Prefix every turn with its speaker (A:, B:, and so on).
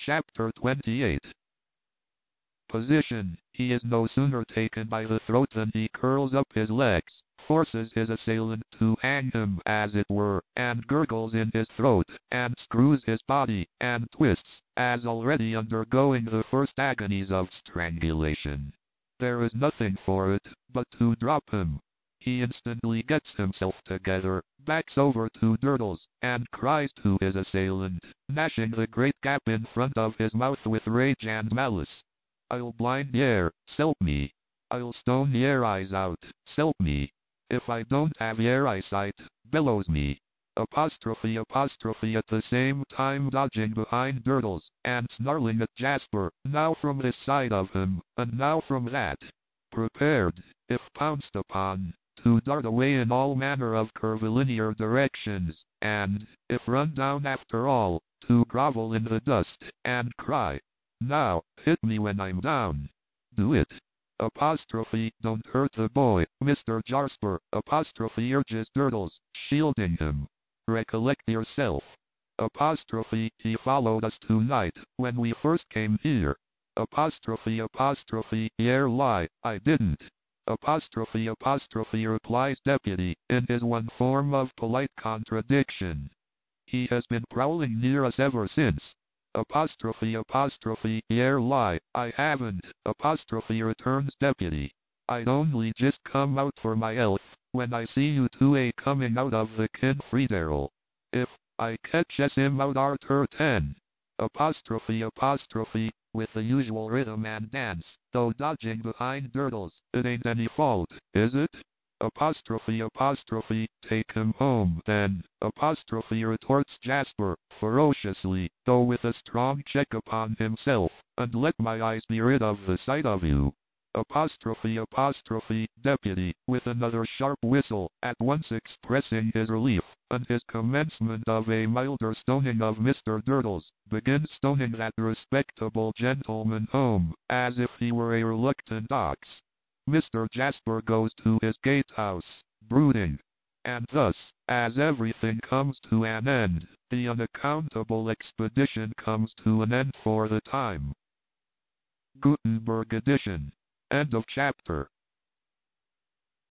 A: Chapter 28. Position. He is no sooner taken by the throat than he curls up his legs, forces his assailant to hang him as it were, and gurgles in his throat, and screws his body, and twists, as already undergoing the first agonies of strangulation. There is nothing for it but to drop him. He instantly gets himself together, backs over to Durdles, and cries to his assailant, gnashing the great gap in front of his mouth with rage and malice. I'll blind yer, s'elp me. I'll stone yer eyes out, s'elp me. If I don't have yer eyesight, bellows me. Apostrophe at the same time dodging behind Durdles, and snarling at Jasper, now from this side of him, and now from that. Prepared, if pounced upon, to dart away in all manner of curvilinear directions, and, if run down after all, to grovel in the dust, and cry, "Now, hit me when I'm down. Do it." Apostrophe, don't hurt the boy, Mr. Jasper, apostrophe urges Durdles, shielding him. Recollect yourself. Apostrophe, he followed us tonight, when we first came here. Apostrophe, yer lie, I didn't. Apostrophe, replies Deputy, in his one form of polite contradiction. He has been prowling near us ever since. Apostrophe, yer lie, I haven't. Apostrophe, returns Deputy. I'd only just come out for my elf, when I see you two coming out of the Kinfriederal. If I catches him out arter 10. Apostrophe, with the usual rhythm and dance, though dodging behind Durdles, it ain't any fault, is it? Apostrophe, take him home, then. Apostrophe, retorts Jasper, ferociously, though with a strong check upon himself, and let my eyes be rid of the sight of you. Apostrophe, Deputy, with another sharp whistle, at once expressing his relief, and his commencement of a milder stoning of Mr. Durdles, begins stoning that respectable gentleman home, as if he were a reluctant ox. Mr. Jasper goes to his gatehouse, brooding. And thus, as everything comes to an end, the unaccountable expedition comes to an end for the time. Gutenberg edition. End of chapter.